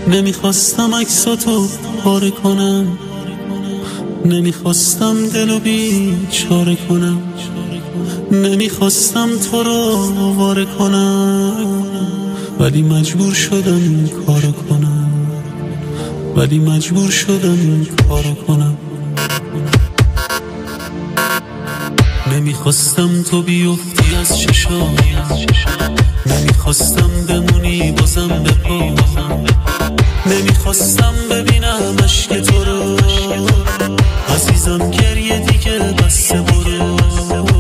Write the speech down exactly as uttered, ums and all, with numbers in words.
نمیخواستم عکساتو پاره کنم، نمیخواستم دلو بیچاره کنم، نمیخواستم تو رو واره کنم، ولی مجبور شدم این کارو کنم، ولی مجبور شدم این کارو کنم. نمیخواستم تو بیفتی از چشام، نمیخواستم بمونی بازم به پا، نمیخواستم ببینم عشق تو رو عزیزم، گریه دیگه بس برو.